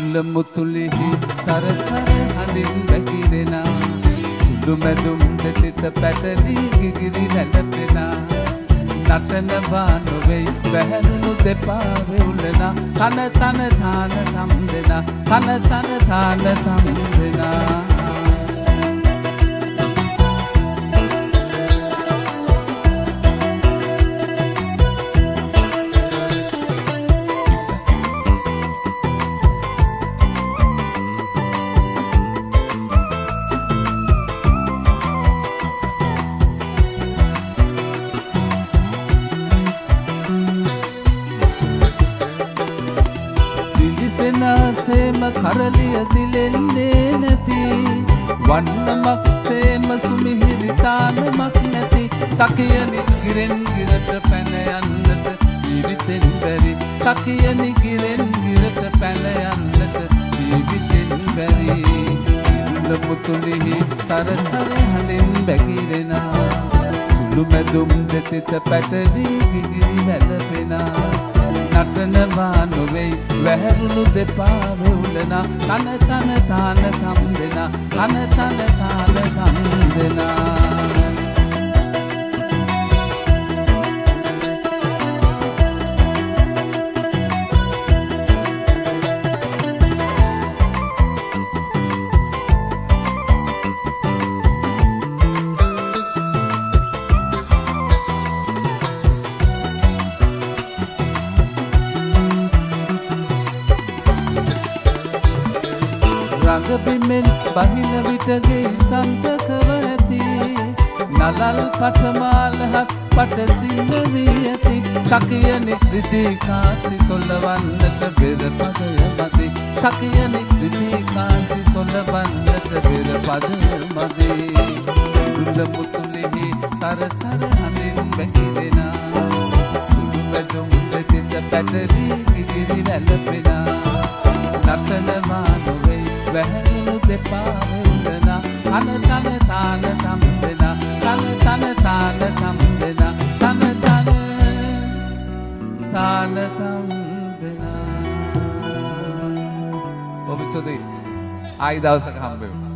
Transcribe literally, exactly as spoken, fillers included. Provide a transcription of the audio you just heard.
ඉරුල මුතුලිහි සරසර හඳින් වැగిරෙනා සුළු මැදුම් දෙතිත පැටලි ගිගිරි වැළපෙනා නටනවා නොවෙයි වැහැරුණු දෙපා වෙවුලනා තන තන තාන තම් දෙනා තන තන තාන තම් දෙනා සේම කරලිය දිලෙන්නේ නැති වන්නමක් සේම සුමිහිරි තානමක් නැති සකියනි ගිරෙන් ගිරට පැන යන්නට ජීවිතෙන් බැරි සකියනි ගිරෙන් ගිරට පැන යන්නට ජීවිතෙන් බැරි ඉරුල මුතුලිහි සරසර හඳින් බැගිරෙනා සුළු මැදුම් දෙතිත පැටලි ගිගිරි වැළපෙනා නටනවා නොවෙයි වැහැරුණු දෙපා වෙවුලනා තන තන තාන තම් දෙනා තන තන තාන තම් දෙනා රඟබිමෙන් බහින විටගේ සන්තකව ඇති නලල් පටමාලහත් පට සින්න වී ඇති සකියනි රිදී කාසි සොල්ලවන්නට බෙර පදය මදි සකියනි රිදී කාසි සොල්ලවන්නට බෙර පදය මදි ඉරුල මුතුලිහි සරසර හඳින් වැగిරෙනා සුළු වැදුම් දෙතිත පැටලි ගිගිරි වැළපෙනා නටනවා නොවෙයි වැහැරුණු දෙපා වෙවුලනා තන තන තාන තම් දෙනා තන තන තාන තම් දෙනා තන තන තාන තම් දෙනා ඔබ සුදී ආයි දවසක හම්බ වෙමු